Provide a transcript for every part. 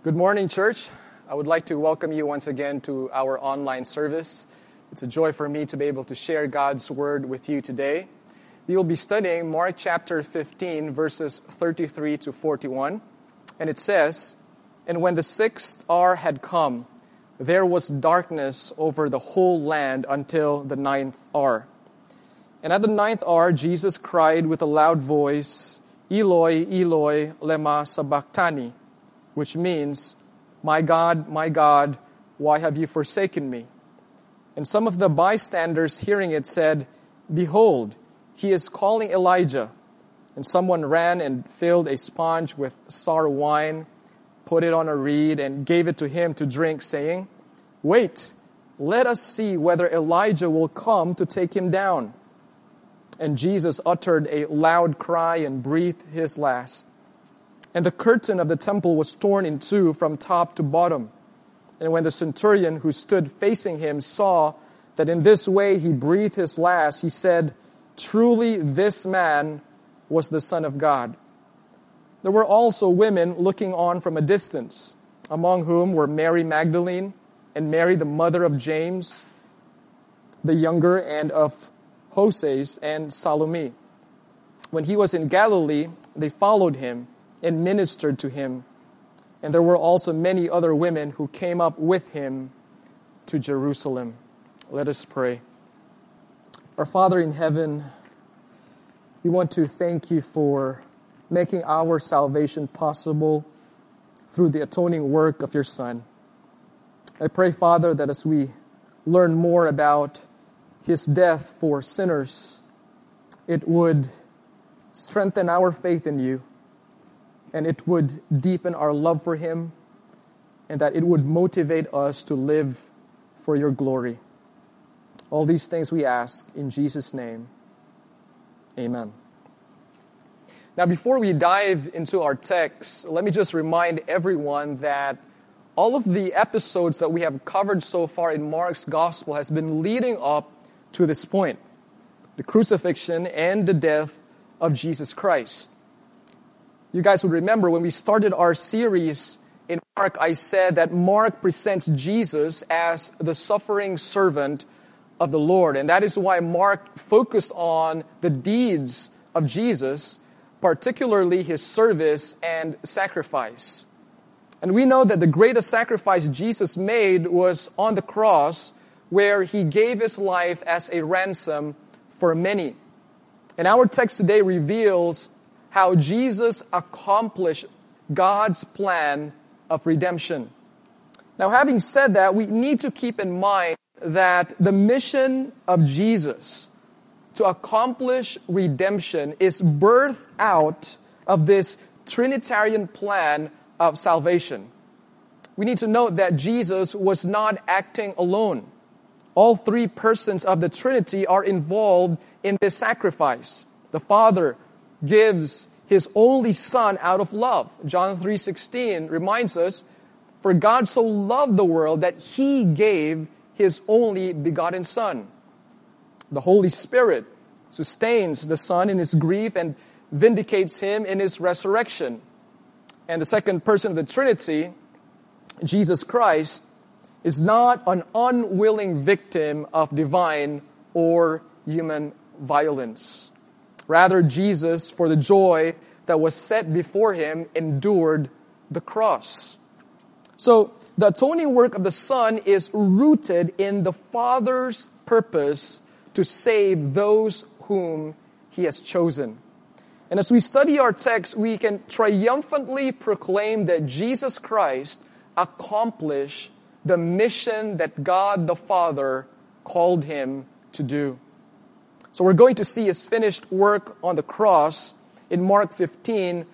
Good morning, church. I would like to welcome you once again to our online service. It's a joy for me to be able to share God's Word with you today. We will be studying Mark chapter 15, verses 33 to 41. And it says, "And when the sixth hour had come, there was darkness over the whole land until the ninth hour. And at the ninth hour, Jesus cried with a loud voice, 'Eloi, Eloi, lema sabachthani,' which means, 'My God, why have you forsaken me?' And some of the bystanders hearing it said, 'Behold, he is calling Elijah.' And someone ran and filled a sponge with sour wine, put it on a reed, and gave it to him to drink, saying, 'Wait, let us see whether Elijah will come to take him down.' And Jesus uttered a loud cry and breathed his last. And the curtain of the temple was torn in two from top to bottom. And when the centurion who stood facing him saw that in this way he breathed his last, he said, 'Truly this man was the Son of God.' There were also women looking on from a distance, among whom were Mary Magdalene and Mary the mother of James the younger, and of Joses and Salome. When he was in Galilee, they followed him and ministered to him. And there were also many other women who came up with him to Jerusalem." Let us pray. Our Father in heaven, we want to thank you for making our salvation possible through the atoning work of your Son. I pray, Father, that as we learn more about his death for sinners, it would strengthen our faith in you, and it would deepen our love for him, and that it would motivate us to live for your glory. All these things we ask in Jesus' name. Amen. Now, before we dive into our text, let me just remind everyone that all of the episodes that we have covered so far in Mark's gospel has been leading up to this point, the crucifixion and the death of Jesus Christ. You guys would remember when we started our series in Mark, I said that Mark presents Jesus as the suffering servant of the Lord. And that is why Mark focused on the deeds of Jesus, particularly his service and sacrifice. And we know that the greatest sacrifice Jesus made was on the cross, where he gave his life as a ransom for many. And our text today reveals how Jesus accomplished God's plan of redemption. Now, having said that, we need to keep in mind that the mission of Jesus to accomplish redemption is birthed out of this Trinitarian plan of salvation. We need to note that Jesus was not acting alone. All three persons of the Trinity are involved in this sacrifice. The Father gives his only Son out of love. John 3:16 reminds us, "For God so loved the world that he gave his only begotten Son." The Holy Spirit sustains the Son in his grief and vindicates him in his resurrection. And the second person of the Trinity, Jesus Christ, is not an unwilling victim of divine or human violence. Rather, Jesus, for the joy that was set before him, endured the cross. So, the atoning work of the Son is rooted in the Father's purpose to save those whom he has chosen. And as we study our text, we can triumphantly proclaim that Jesus Christ accomplished the mission that God the Father called him to do. So we're going to see his finished work on the cross in Mark 15,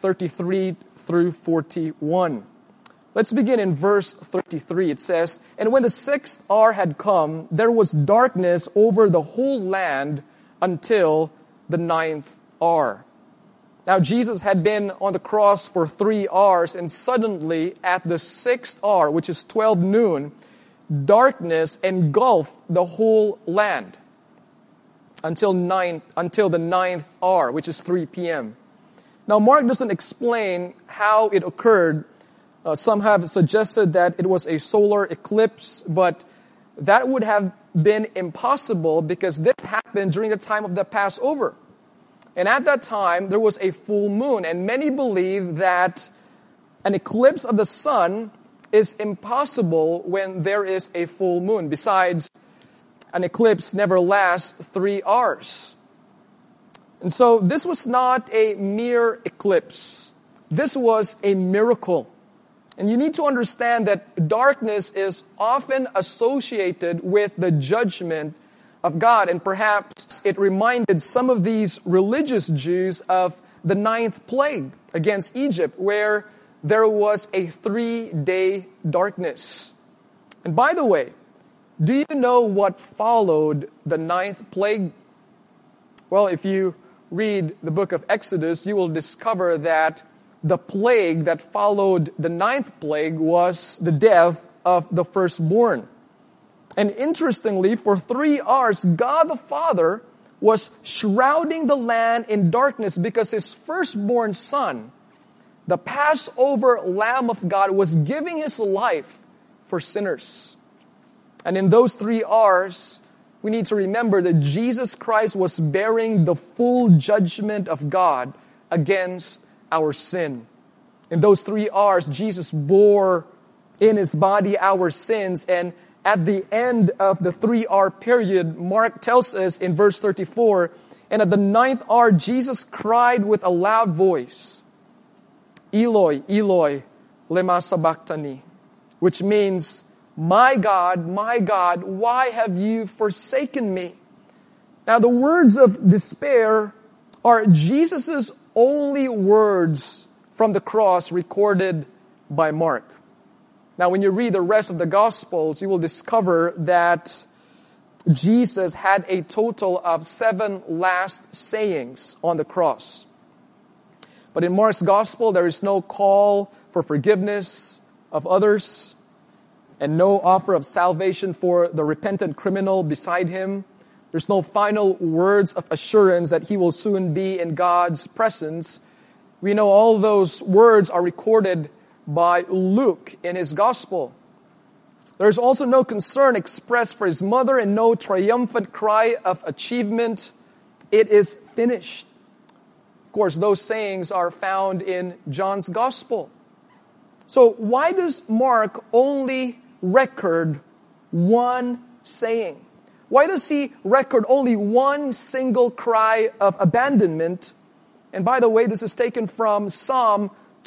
33 through 41. Let's begin in verse 33. It says, "And when the sixth hour had come, there was darkness over the whole land until the ninth hour." Now Jesus had been on the cross for 3 hours, and suddenly at the sixth hour, which is 12 noon, darkness engulfed the whole land until the ninth hour, which is 3 p.m. Now, Mark doesn't explain how it occurred, Some have suggested that it was a solar eclipse, but that would have been impossible because this happened during the time of the Passover. And at that time, there was a full moon, and many believe that an eclipse of the sun is impossible when there is a full moon. Besides, an eclipse never lasts 3 hours. And so this was not a mere eclipse. This was a miracle. And you need to understand that darkness is often associated with the judgment of God. And perhaps it reminded some of these religious Jews of the 9th plague against Egypt, where there was a 3-day darkness. And by the way, do you know what followed the 9th plague? Well, if you read the book of Exodus, you will discover that the plague that followed the 9th plague was the death of the firstborn. And interestingly, for 3 hours, God the Father was shrouding the land in darkness because his firstborn son, the Passover Lamb of God, was giving his life for sinners. And in those 3 hours, we need to remember that Jesus Christ was bearing the full judgment of God against our sin. In those 3 hours, Jesus bore in his body our sins, and at the end of the 3-hour period, Mark tells us in verse 34, and at the 9th hour, Jesus cried with a loud voice, Eloi, Eloi, lema sabachthani, which means, my God, why have you forsaken me? Now, the words of despair are Jesus' only words from the cross recorded by Mark. Now, when you read the rest of the Gospels, you will discover that Jesus had a total of 7 last sayings on the cross. But in Mark's Gospel, there is no call for forgiveness of others and no offer of salvation for the repentant criminal beside him. There's no final words of assurance that he will soon be in God's presence. We know all those words are recorded by Luke in his Gospel. There's also no concern expressed for his mother and no triumphant cry of achievement. It is finished. Of course, those sayings are found in John's Gospel. So why does Mark only record one saying? Why does he record only one single cry of abandonment? And by the way, this is taken from Psalm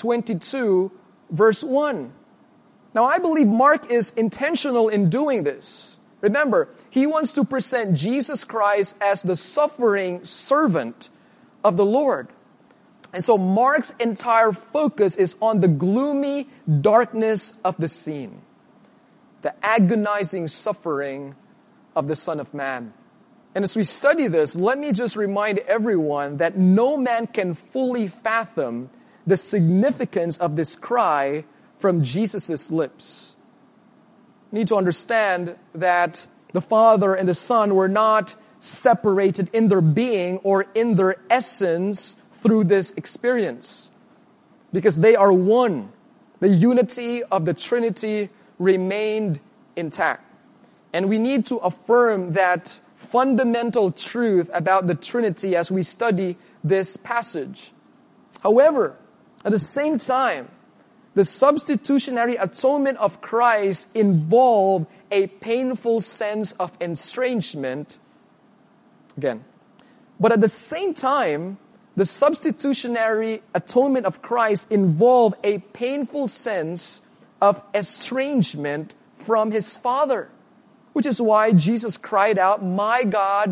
22, verse 1. Now, I believe Mark is intentional in doing this. Remember, he wants to present Jesus Christ as the suffering servant of the Lord. And so Mark's entire focus is on the gloomy darkness of the scene, the agonizing suffering of the Son of Man. And as we study this, let me just remind everyone that no man can fully fathom the significance of this cry from Jesus' lips. You need to understand that the Father and the Son were not separated in their being or in their essence through this experience, because they are one. The unity of the Trinity remained intact. And we need to affirm that fundamental truth about the Trinity as we study this passage. However, at the same time, the substitutionary atonement of Christ involved a painful sense of estrangement. Again. But at the same time, the substitutionary atonement of Christ involved a painful sense of estrangement from his Father. Which is why Jesus cried out, my God,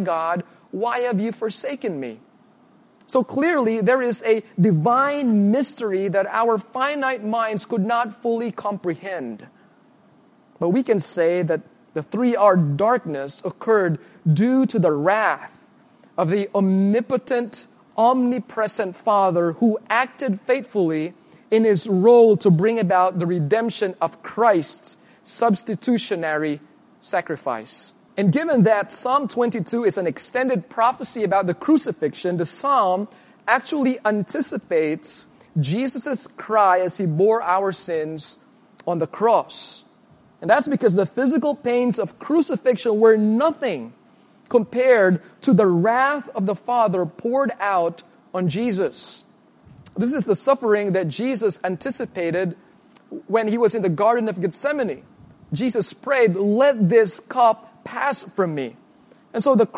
why have you forsaken me? So clearly, there is a divine mystery that our finite minds could not fully comprehend. But we can say that the 3-hour darkness occurred due to the wrath of the omnipotent, omnipresent Father who acted faithfully in his role to bring about the redemption of Christ's substitutionary sacrifice. And given that Psalm 22 is an extended prophecy about the crucifixion, the psalm actually anticipates Jesus' cry as he bore our sins on the cross. And that's because the physical pains of crucifixion were nothing compared to the wrath of the Father poured out on Jesus. This is the suffering that Jesus anticipated when he was in the Garden of Gethsemane. Jesus prayed, "Let this cup pass from me." And so at the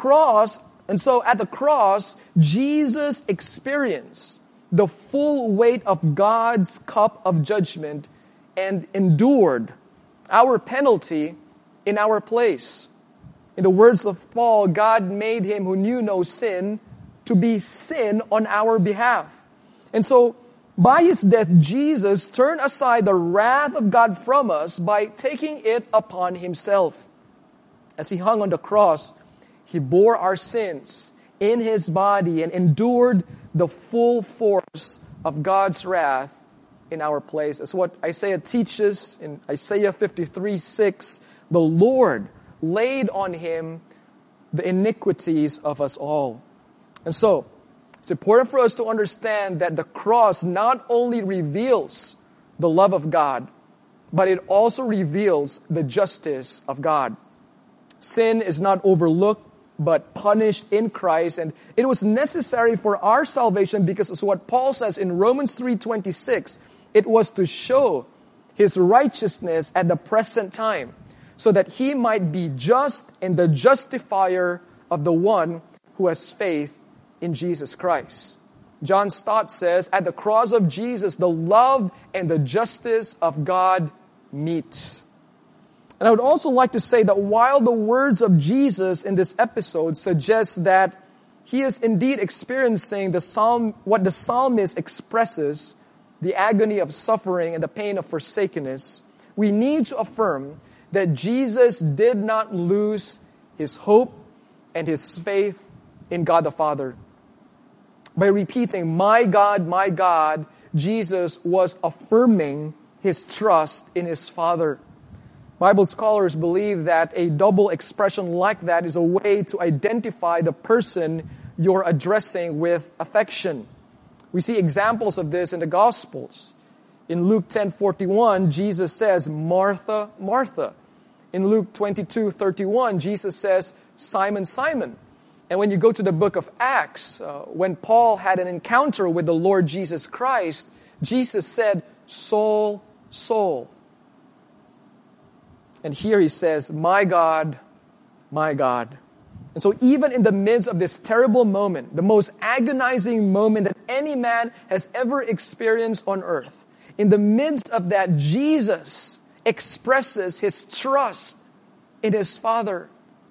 cross, Jesus experienced the full weight of God's cup of judgment and endured our penalty in our place. In the words of Paul, God made him who knew no sin to be sin on our behalf. And so, by his death, Jesus turned aside the wrath of God from us by taking it upon himself. As he hung on the cross, he bore our sins in his body and endured the full force of God's wrath in our place. That's what Isaiah teaches in Isaiah 53:6. The Lord laid on him the iniquities of us all. And so, it's important for us to understand that the cross not only reveals the love of God, but it also reveals the justice of God. Sin is not overlooked, but punished in Christ. And it was necessary for our salvation because it's what Paul says in Romans 3:26. It was to show his righteousness at the present time, so that he might be just and the justifier of the one who has faith in Jesus Christ. John Stott says, at the cross of Jesus, the love and the justice of God meet. And I would also like to say that while the words of Jesus in this episode suggest that he is indeed experiencing what the psalmist expresses, the agony of suffering and the pain of forsakenness, we need to affirm that Jesus did not lose his hope and his faith in God the Father. By repeating, my God, Jesus was affirming his trust in his Father. Bible scholars believe that a double expression like that is a way to identify the person you're addressing with affection. We see examples of this in the Gospels. In Luke 10:41, Jesus says, Martha, Martha. In Luke 22:31, Jesus says, Simon, Simon. And when you go to the book of Acts, when Paul had an encounter with the Lord Jesus Christ, Jesus said, Saul, Saul. And here he says, my God, my God. And so even in the midst of this terrible moment, the most agonizing moment that any man has ever experienced on earth, in the midst of that, Jesus expresses his trust in his Father.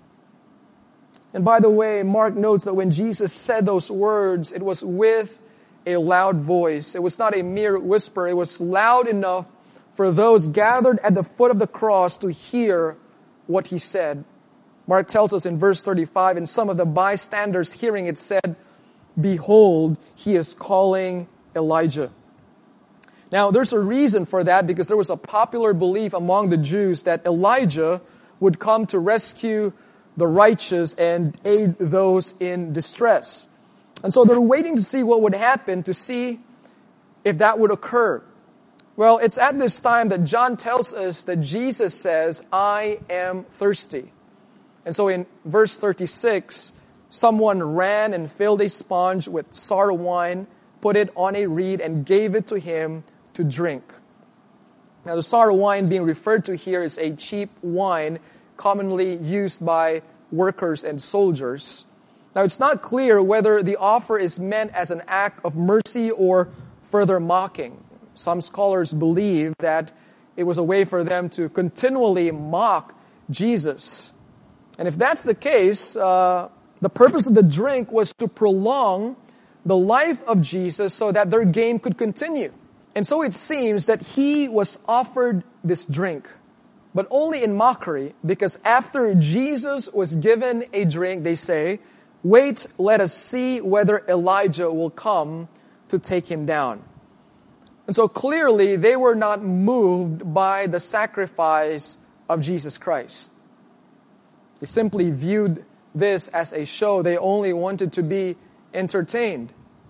And by the way, Mark notes that when Jesus said those words, it was with a loud voice. It was not a mere whisper. It was loud enough for those gathered at the foot of the cross to hear what he said. Mark tells us in verse 35, and some of the bystanders hearing it said, behold, he is calling Elijah. Now, there's a reason for that because there was a popular belief among the Jews that Elijah would come to rescue the righteous and aid those in distress. And so they're waiting to see what would happen, to see if that would occur. Well, it's at this time that John tells us that Jesus says, I am thirsty. And so in verse 36, someone ran and filled a sponge with sour wine, put it on a reed, and gave it to him to drink. Now, the sour wine being referred to here is a cheap wine commonly used by workers and soldiers. Now, it's not clear whether the offer is meant as an act of mercy or further mocking. Some scholars believe that it was a way for them to continually mock Jesus. And if that's the case, the purpose of the drink was to prolong the life of Jesus so that their game could continue. And so it seems that he was offered this drink, but only in mockery, because after Jesus was given a drink, they say, wait, let us see whether Elijah will come to take him down. And so clearly they were not moved by the sacrifice of Jesus Christ. They simply viewed this as a show. They only wanted to be entertained.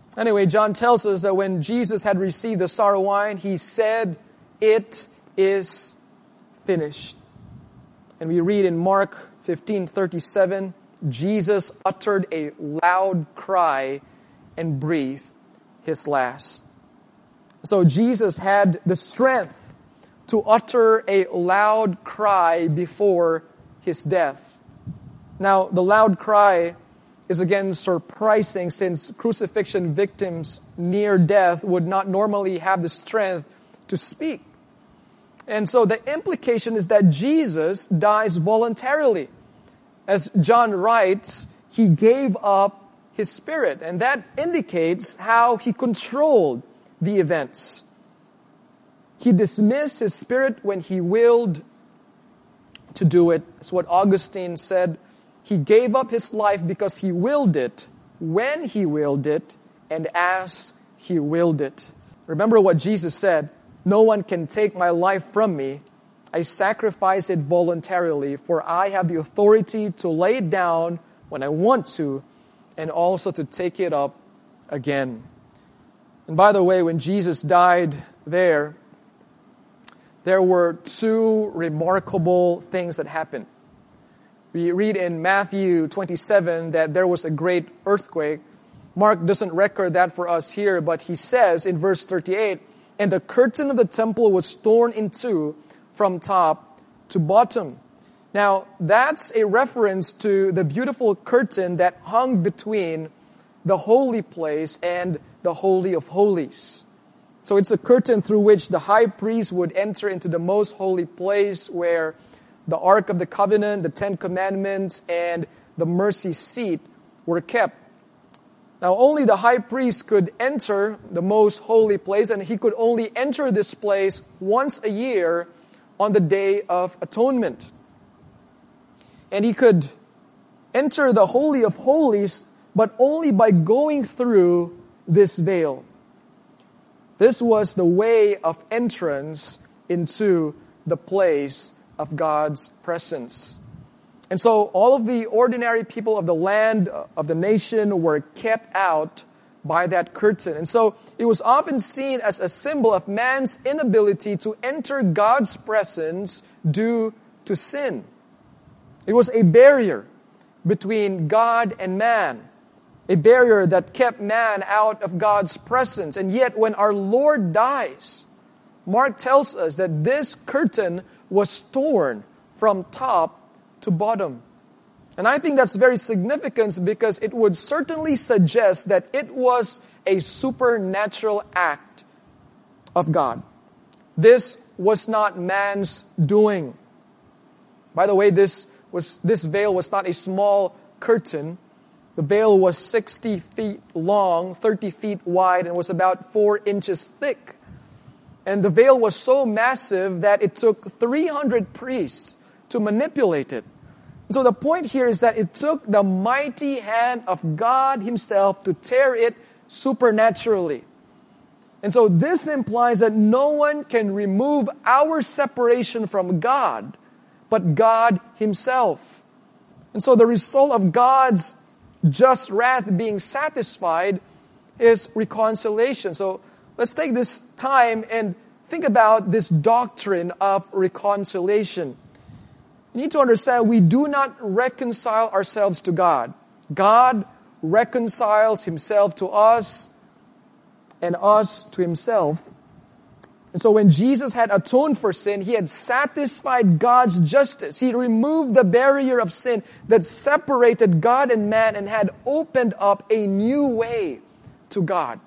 Anyway, John tells us that when Jesus had received the sour wine, he said, "It is finished." And we read in Mark 15:37, Jesus uttered a loud cry and breathed his last. So Jesus had the strength to utter a loud cry before his death. Now, the loud cry is again surprising, since crucifixion victims near death would not normally have the strength to speak. And so the implication is that Jesus dies voluntarily. As John writes, he gave up his spirit, and that indicates how he controlled the events. He dismissed his spirit when he willed to do it. That's what Augustine said. He gave up his life because he willed it, when he willed it, and as he willed it. Remember what Jesus said, "No one can take my life from me. I sacrifice it voluntarily, for I have the authority to lay it down when I want to, and also to take it up again." And by the way, when Jesus died there were two remarkable things that happened. We read in Matthew 27 that there was a great earthquake. Mark doesn't record that for us here, but he says in verse 38, "And the curtain of the temple was torn in two from top to bottom." Now, that's a reference to the beautiful curtain that hung between the holy place and the Holy of Holies. So it's a curtain through which the high priest would enter into the most holy place, where the Ark of the Covenant, the Ten Commandments, and the mercy seat were kept. Now, only the high priest could enter the most holy place, and he could only enter this place once a year on the Day of Atonement. And he could enter the Holy of Holies, but only by going through this veil. This was the way of entrance into the place of God's presence. And so all of the ordinary people of the land, of the nation, were kept out by that curtain. And so it was often seen as a symbol of man's inability to enter God's presence due to sin. It was a barrier between God and man, a barrier that kept man out of God's presence. And yet when our Lord dies, Mark tells us that this curtain was torn from top to bottom. And I think that's very significant, because it would certainly suggest that it was a supernatural act of God. This was not man's doing. By the way, this veil was not a small curtain. The veil was 60 feet long, 30 feet wide, and was about 4 inches thick. And the veil was so massive that it took 300 priests to manipulate it. So the point here is that it took the mighty hand of God Himself to tear it supernaturally. And so this implies that no one can remove our separation from God, but God Himself. And so the result of God's just wrath being satisfied is reconciliation. So let's take this time and think about this doctrine of reconciliation. You need to understand, we do not reconcile ourselves to God. God reconciles Himself to us and us to Himself. And so when Jesus had atoned for sin, He had satisfied God's justice. He removed the barrier of sin that separated God and man and had opened up a new way to God.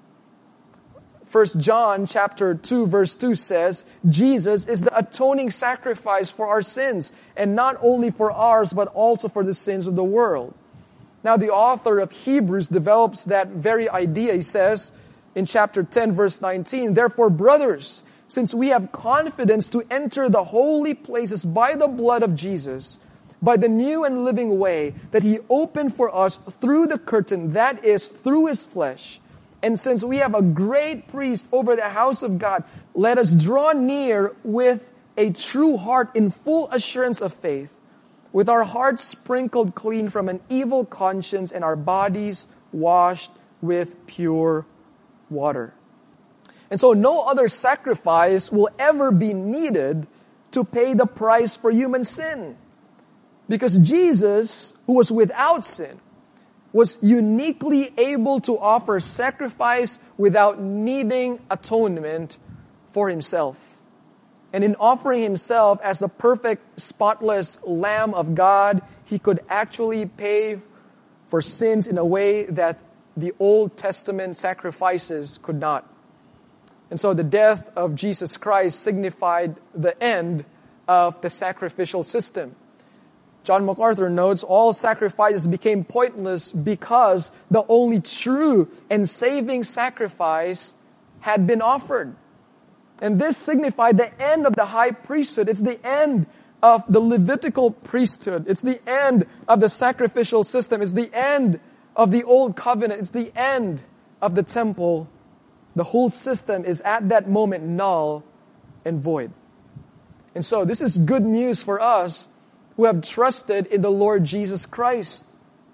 1 John chapter 2 verse 2 says, Jesus is the atoning sacrifice for our sins, and not only for ours, but also for the sins of the world. Now the author of Hebrews develops that very idea. He says in chapter 10 verse 19, "Therefore, brothers, since we have confidence to enter the holy places by the blood of Jesus, by the new and living way that He opened for us through the curtain, that is, through His flesh, and since we have a great priest over the house of God, let us draw near with a true heart in full assurance of faith, with our hearts sprinkled clean from an evil conscience and our bodies washed with pure water. And so no other sacrifice will ever be needed to pay the price for human sin. Because Jesus, who was without sin, was uniquely able to offer sacrifice without needing atonement for himself. And in offering himself as the perfect, spotless Lamb of God, he could actually pay for sins in a way that the Old Testament sacrifices could not. And so the death of Jesus Christ signified the end of the sacrificial system. John MacArthur notes, all sacrifices became pointless because the only true and saving sacrifice had been offered. And this signified the end of the high priesthood. It's the end of the Levitical priesthood. It's the end of the sacrificial system. It's the end of the old covenant. It's the end of the temple. The whole system is at that moment null and void. And so this is good news for us who have trusted in the Lord Jesus Christ.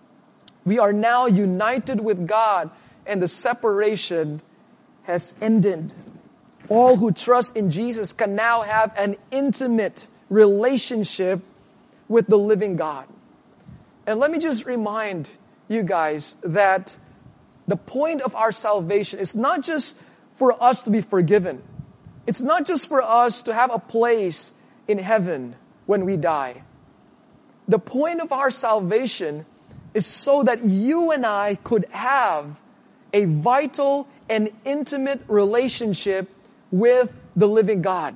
We are now united with God, and the separation has ended. All who trust in Jesus can now have an intimate relationship with the living God. And let me just remind you guys that the point of our salvation is not just for us to be forgiven. It's not just for us to have a place in heaven when we die. The point of our salvation is so that you and I could have a vital and intimate relationship with the living God.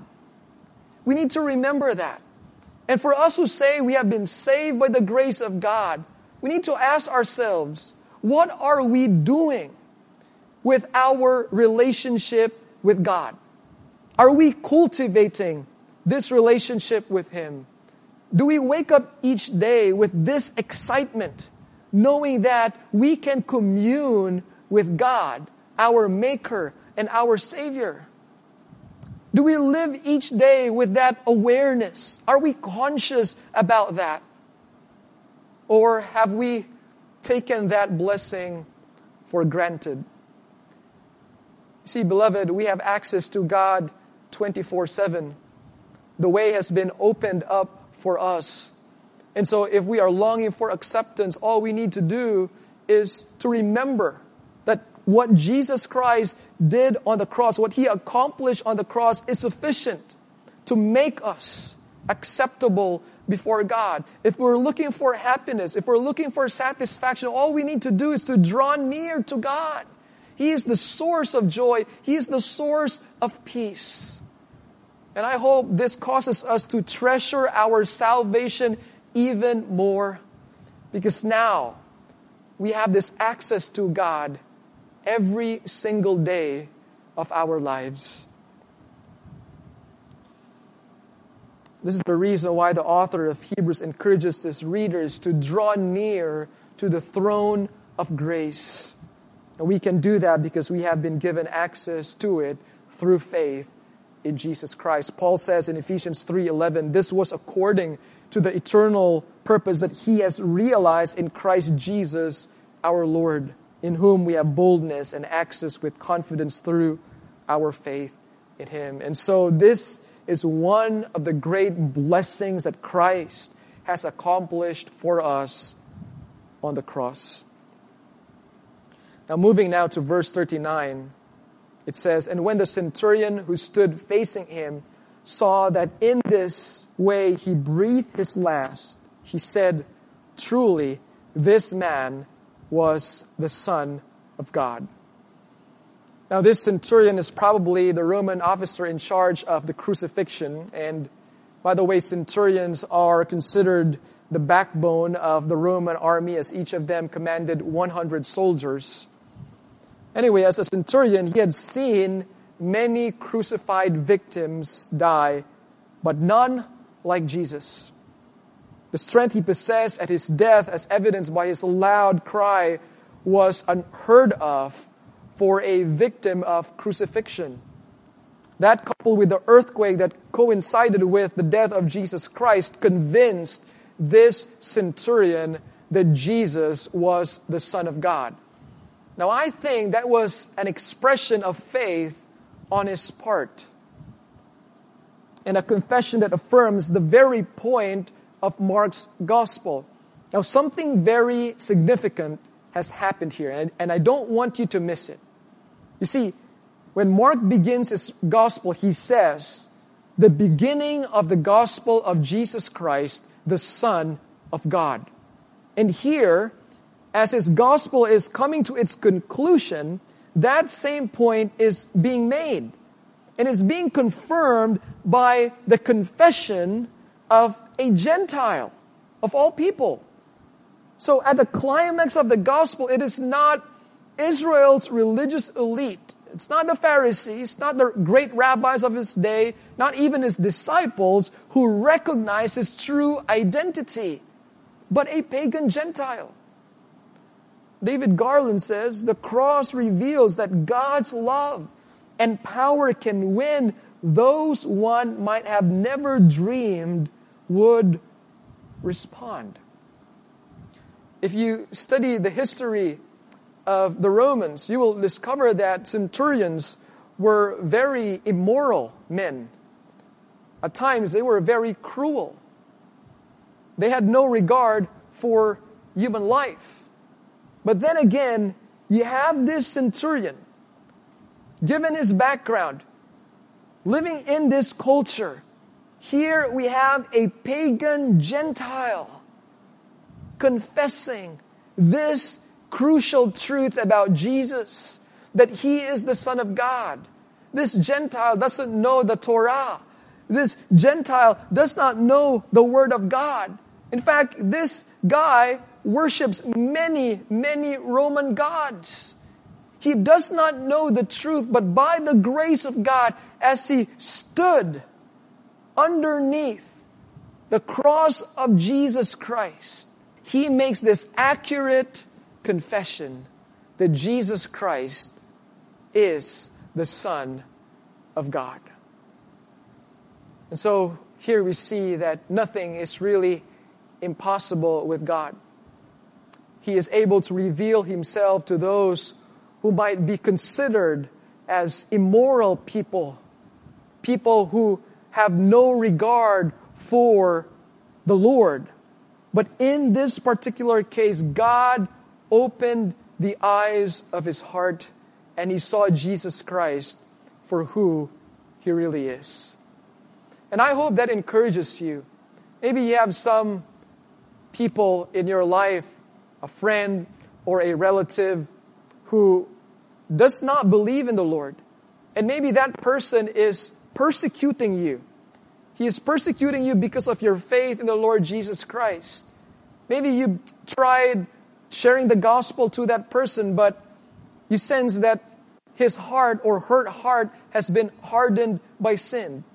We need to remember that. And for us who say we have been saved by the grace of God, we need to ask ourselves, what are we doing with our relationship with God? Are we cultivating this relationship with Him? Do we wake up each day with this excitement, knowing that we can commune with God, our Maker and our Savior? Do we live each day with that awareness? Are we conscious about that? Or have we taken that blessing for granted? See, beloved, we have access to God 24/7. The way has been opened up for us. And so if we are longing for acceptance, all we need to do is to remember that what Jesus Christ did on the cross, what He accomplished on the cross, is sufficient to make us acceptable before God. If we're looking for happiness, if we're looking for satisfaction, all we need to do is to draw near to God. He is the source of joy. He is the source of peace. And I hope this causes us to treasure our salvation even more, because now we have this access to God every single day of our lives. This is the reason why the author of Hebrews encourages his readers to draw near to the throne of grace. And we can do that because we have been given access to it through faith in Jesus Christ. Paul says in Ephesians 3:11, this was according to the eternal purpose that He has realized in Christ Jesus our Lord, in whom we have boldness and access with confidence through our faith in Him. And so this is one of the great blessings that Christ has accomplished for us on the cross. Now moving now to verse 39, it says, and when the centurion who stood facing him saw that in this way he breathed his last, he said, truly, this man was the Son of God. Now this centurion is probably the Roman officer in charge of the crucifixion. And by the way, centurions are considered the backbone of the Roman army, as each of them commanded 100 soldiers. Anyway, as a centurion, he had seen many crucified victims die, but none like Jesus. The strength he possessed at his death, as evidenced by his loud cry, was unheard of for a victim of crucifixion. That, coupled with the earthquake that coincided with the death of Jesus Christ, convinced this centurion that Jesus was the Son of God. Now, I think that was an expression of faith on his part, and a confession that affirms the very point of Mark's gospel. Now, something very significant has happened here, and I don't want you to miss it. You see, when Mark begins his gospel, he says, the beginning of the gospel of Jesus Christ, the Son of God. And here, as his gospel is coming to its conclusion, that same point is being made. And is being confirmed by the confession of a Gentile, of all people. So at the climax of the gospel, it is not Israel's religious elite. It's not the Pharisees, not the great rabbis of his day, not even his disciples who recognize his true identity, but a pagan Gentile. David Garland says, the cross reveals that God's love and power can win those one might have never dreamed would respond. If you study the history of the Romans, you will discover that centurions were very immoral men. At times, they were very cruel. They had no regard for human life. But then again, you have this centurion, given his background, living in this culture. Here we have a pagan Gentile confessing this crucial truth about Jesus, that He is the Son of God. This Gentile doesn't know the Torah. This Gentile does not know the Word of God. In fact, this guy worships many, many Roman gods. He does not know the truth, but by the grace of God, as he stood underneath the cross of Jesus Christ, he makes this accurate confession that Jesus Christ is the Son of God. And so here we see that nothing is really impossible with God. He is able to reveal Himself to those who might be considered as immoral people, people who have no regard for the Lord. But in this particular case, God opened the eyes of his heart and he saw Jesus Christ for who He really is. And I hope that encourages you. Maybe you have some people in your life, a friend or a relative who does not believe in the Lord. And maybe that person is persecuting you. He is persecuting you because of your faith in the Lord Jesus Christ. Maybe you tried sharing the gospel to that person, but you sense that his heart or her heart has been hardened by sin.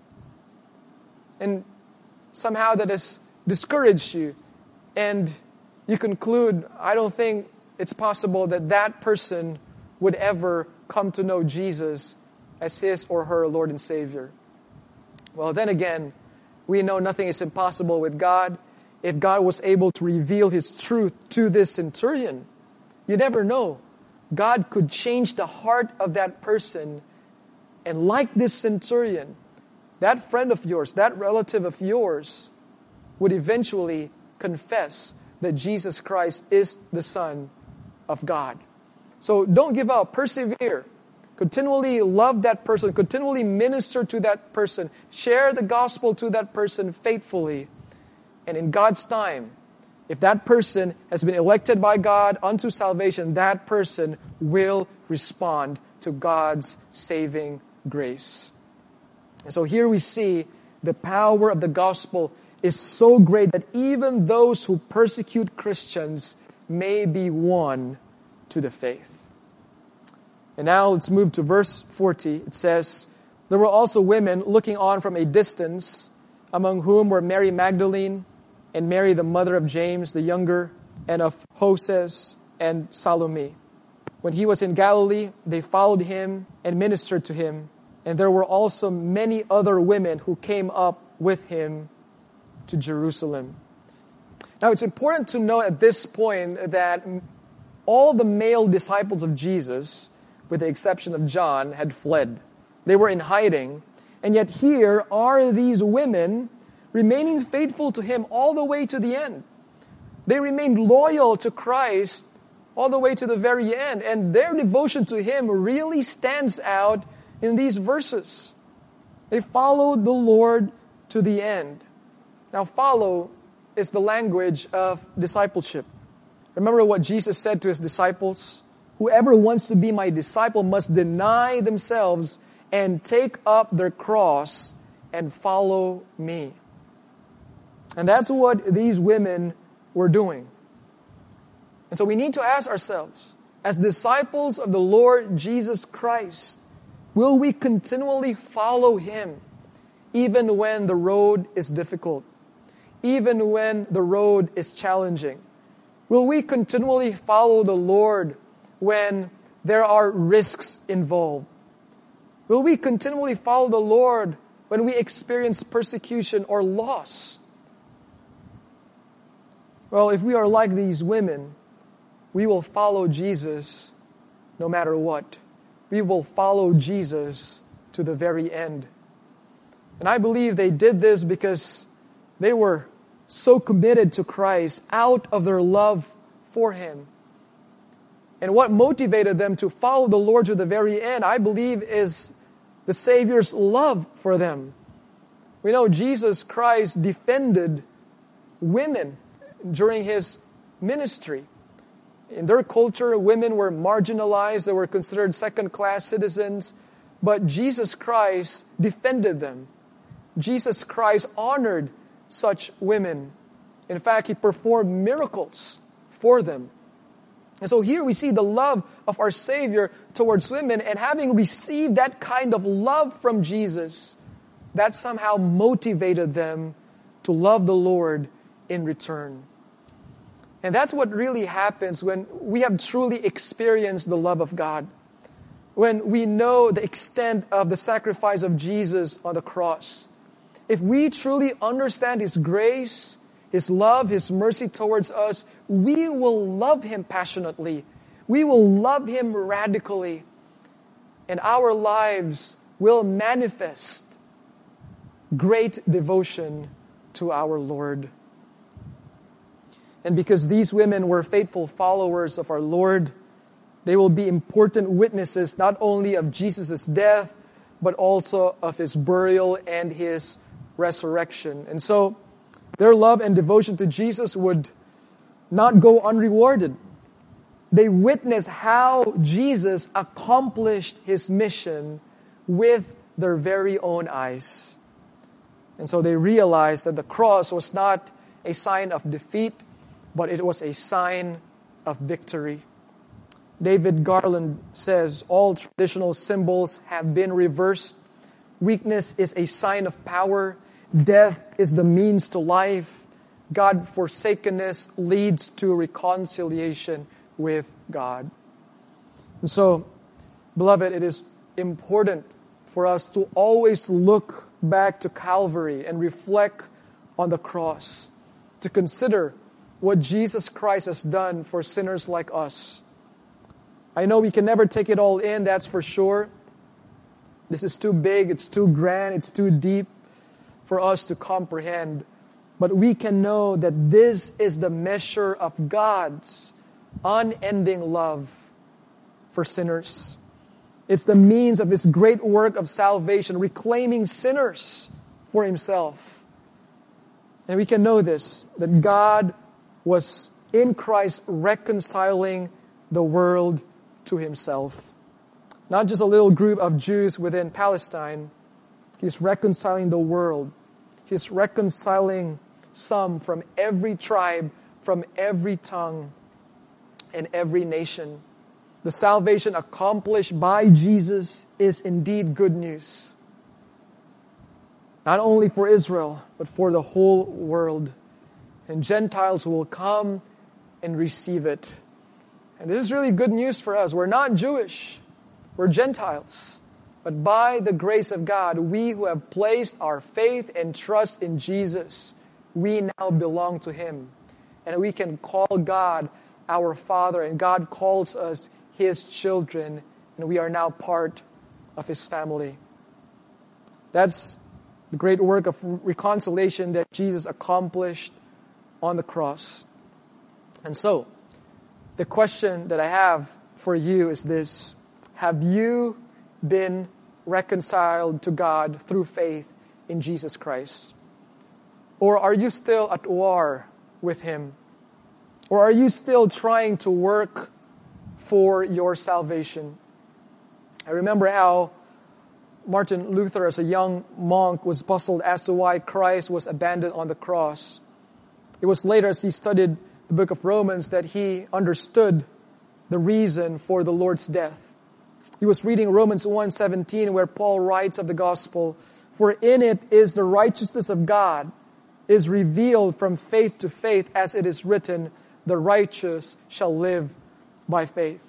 And somehow that has discouraged you. And you conclude, I don't think it's possible that that person would ever come to know Jesus as his or her Lord and Savior. Well, then again, we know nothing is impossible with God. If God was able to reveal His truth to this centurion, you never know. God could change the heart of that person. And like this centurion, that friend of yours, that relative of yours, would eventually confess that Jesus Christ is the Son of God. So don't give up. Persevere. Continually love that person. Continually minister to that person. Share the gospel to that person faithfully. And in God's time, if that person has been elected by God unto salvation, that person will respond to God's saving grace. And so here we see the power of the gospel is so great that even those who persecute Christians may be won to the faith. And now let's move to verse 40. It says, there were also women looking on from a distance, among whom were Mary Magdalene, and Mary the mother of James the younger, and of Joses and Salome. When he was in Galilee, they followed him and ministered to him. And there were also many other women who came up with him to Jerusalem. Now it's important to note at this point that all the male disciples of Jesus, with the exception of John, had fled. They were in hiding. And yet here are these women remaining faithful to Him all the way to the end. They remained loyal to Christ all the way to the very end. And their devotion to Him really stands out in these verses. They followed the Lord to the end. Now, follow is the language of discipleship. Remember what Jesus said to His disciples? Whoever wants to be my disciple must deny themselves and take up their cross and follow me. And that's what these women were doing. And so we need to ask ourselves, as disciples of the Lord Jesus Christ, will we continually follow Him even when the road is difficult, even when the road is challenging? Will we continually follow the Lord when there are risks involved? Will we continually follow the Lord when we experience persecution or loss? Well, if we are like these women, we will follow Jesus no matter what. We will follow Jesus to the very end. And I believe they did this because they were so committed to Christ out of their love for Him. And what motivated them to follow the Lord to the very end, I believe, is the Savior's love for them. We know Jesus Christ defended women during His ministry. In their culture, women were marginalized. They were considered second-class citizens. But Jesus Christ defended them. Jesus Christ honored such women. In fact, He performed miracles for them. And so here we see the love of our Savior towards women, and having received that kind of love from Jesus, that somehow motivated them to love the Lord in return. And that's what really happens when we have truly experienced the love of God. When we know the extent of the sacrifice of Jesus on the cross. If we truly understand His grace, His love, His mercy towards us, we will love Him passionately. We will love Him radically. And our lives will manifest great devotion to our Lord. And because these women were faithful followers of our Lord, they will be important witnesses not only of Jesus' death, but also of His burial and His resurrection. And so, their love and devotion to Jesus would not go unrewarded. They witnessed how Jesus accomplished His mission with their very own eyes. And so they realized that the cross was not a sign of defeat, but it was a sign of victory. David Garland says, all traditional symbols have been reversed. Weakness is a sign of power. Death is the means to life. God-forsakenness leads to reconciliation with God. And so, beloved, it is important for us to always look back to Calvary and reflect on the cross, to consider what Jesus Christ has done for sinners like us. I know we can never take it all in, that's for sure. This is too big, it's too grand, it's too deep for us to comprehend. But we can know that this is the measure of God's unending love for sinners. It's the means of His great work of salvation, reclaiming sinners for Himself. And we can know this, that God was in Christ reconciling the world to Himself. Not just a little group of Jews within Palestine. He's reconciling the world. He's reconciling some from every tribe, from every tongue, and every nation. The salvation accomplished by Jesus is indeed good news. Not only for Israel, but for the whole world. And Gentiles will come and receive it. And this is really good news for us. We're not Jewish. We're Gentiles. But by the grace of God, we who have placed our faith and trust in Jesus, we now belong to Him. And we can call God our Father, and God calls us His children, and we are now part of His family. That's the great work of reconciliation that Jesus accomplished on the cross. And so, the question that I have for you is this: have you been reconciled to God through faith in Jesus Christ? Or are you still at war with Him? Or are you still trying to work for your salvation? I remember how Martin Luther, as a young monk, was puzzled as to why Christ was abandoned on the cross. It was later, as he studied the book of Romans, that he understood the reason for the Lord's death. He was reading Romans 1:17, where Paul writes of the gospel, "For in it is the righteousness of God, is revealed from faith to faith, as it is written, the righteous shall live by faith."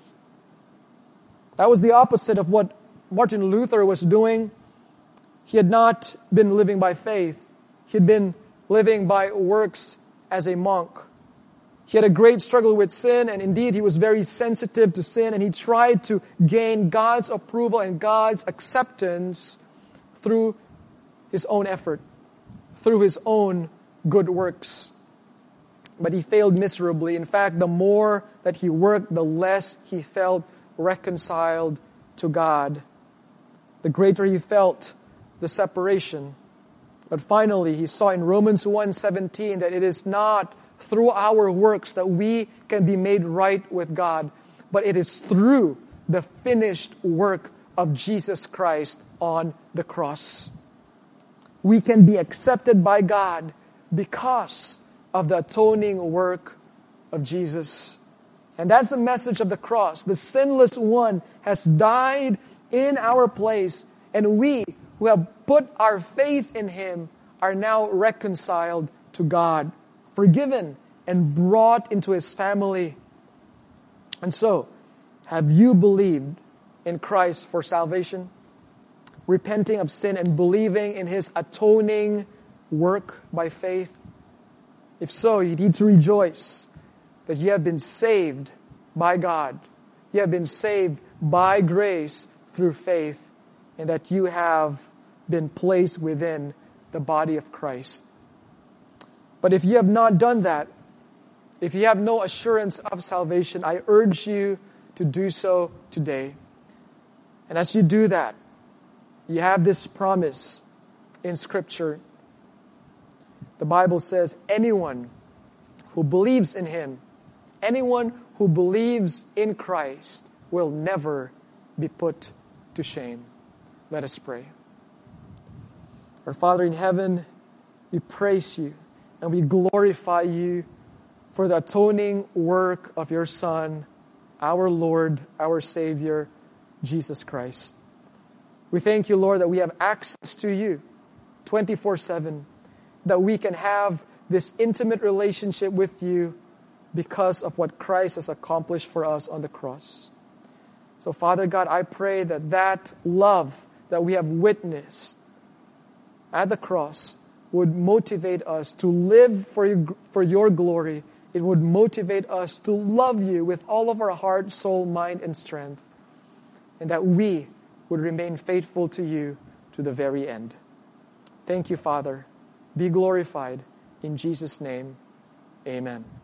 That was the opposite of what Martin Luther was doing. He had not been living by faith. He had been living by works as a monk. He had a great struggle with sin, and indeed he was very sensitive to sin, and he tried to gain God's approval and God's acceptance through his own effort, through his own good works. But he failed miserably. In fact, the more that he worked, the less he felt reconciled to God. The greater he felt the separation. But finally, he saw in Romans 1:17 that it is not through our works that we can be made right with God, but it is through the finished work of Jesus Christ on the cross. We can be accepted by God because of the atoning work of Jesus. And that's the message of the cross. The sinless one has died in our place, and we who have put our faith in Him are now reconciled to God, forgiven and brought into His family. And so, have you believed in Christ for salvation? Repenting of sin and believing in His atoning work by faith? If so, you need to rejoice that you have been saved by God. You have been saved by grace through faith, and that you have been placed within the body of Christ. But if you have not done that, if you have no assurance of salvation, I urge you to do so today. And as you do that, you have this promise in Scripture. The Bible says, anyone who believes in Him, anyone who believes in Christ will never be put to shame. Let us pray. Our Father in heaven, we praise You and we glorify You for the atoning work of Your Son, our Lord, our Savior, Jesus Christ. We thank You, Lord, that we have access to You 24/7, that we can have this intimate relationship with You because of what Christ has accomplished for us on the cross. So, Father God, I pray that that love that we have witnessed at the cross would motivate us to live for Your glory. It would motivate us to love You with all of our heart, soul, mind, and strength. And that we would remain faithful to You to the very end. Thank You, Father. Be glorified. In Jesus' name, amen.